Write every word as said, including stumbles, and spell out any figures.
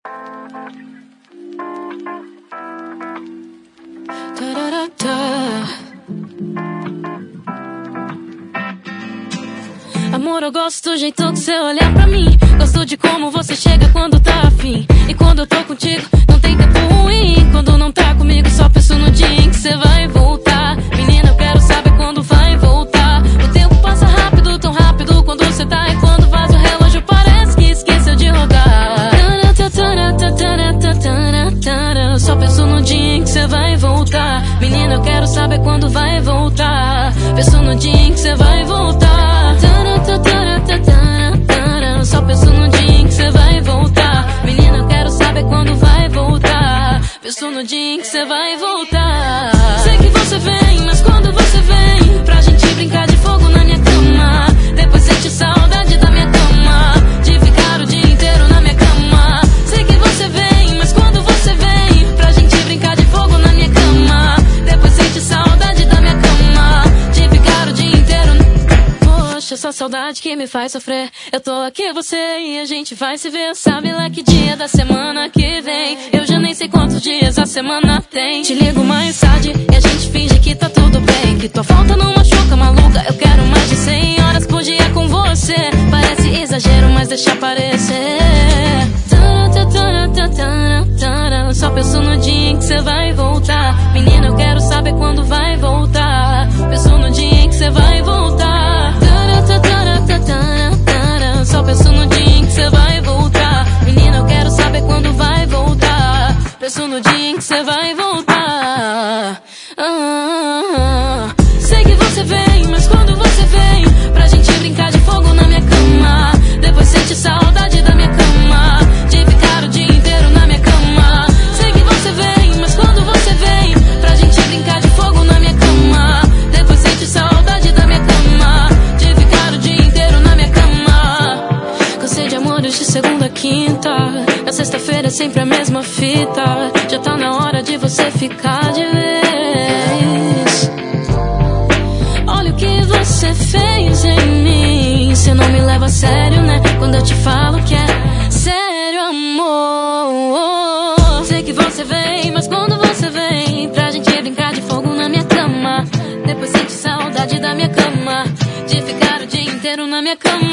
Amor, eu gosto do jeito que você olha pra mim. Gosto de como você chega quando tá afim. E quando eu tô contigo, não tem tempo ruim. Quando não tá comigo, só penso no dia em que você vai voltar. Menina, eu quero saber quando vai voltar. O tempo passa rápido, tão rápido quando você tá. E quando faz o relógio, parece que esqueceu de rodar. Eu só penso no dia em que você vai voltar. Menina, eu quero saber quando vai voltar. Penso no dia em que você vai voltar. Só penso no dia em que você vai voltar. Menina, eu quero saber quando vai voltar. Penso no dia em que você vai voltar. Sei que você vem, mas quando você vem pra gente brincar de fogo na minha cama, depois sente saudade da minha cama, de ficar o dia inteiro na minha cama. Sei que você vem, mas quando você vem pra gente brincar de fogo na minha cama, depois sente saudade da minha cama, de ficar o dia inteiro. Poxa, essa saudade que me faz sofrer. Eu tô aqui, você e a gente vai se ver. Sabe lá que dia da semana que vem? Eu já nem sei quantos dias a semana tem. Te ligo mais tarde e a gente finge que tá tudo bem, que tua falta não machuca, maluca. Eu quero mais de cem horas por dia com você. Parece exagero, mas deixa aparecer. Só penso no dia em que você vai voltar. Menina, eu quero saber quando vai voltar. Penso no dia em que você vai voltar. Só penso no dia em que você vai voltar. Menina, eu quero saber quando vai voltar. Penso no dia em que você vai voltar. ah, Sei que você vem, mas quando você vem pra gente brincar de fogo na minha cama, depois sente saudade da minha cama, de ficar o dia inteiro na minha cama. Sei que você vem, mas quando você vem pra gente brincar de fogo na minha cama, depois sente saudade da minha cama, de ficar o dia inteiro na minha cama. Cansei de amores de segunda a quinta, na sexta-feira é sempre a mesma fita. Já tá na hora de você ficar de vez. Olha o que você fez em mim. Você não me leva a sério, né? Quando eu te falo que é sério, amor. Sei que você vem, mas quando você vem pra gente brincar de fogo na minha cama, depois sente saudade da minha cama, de ficar o dia inteiro na minha cama.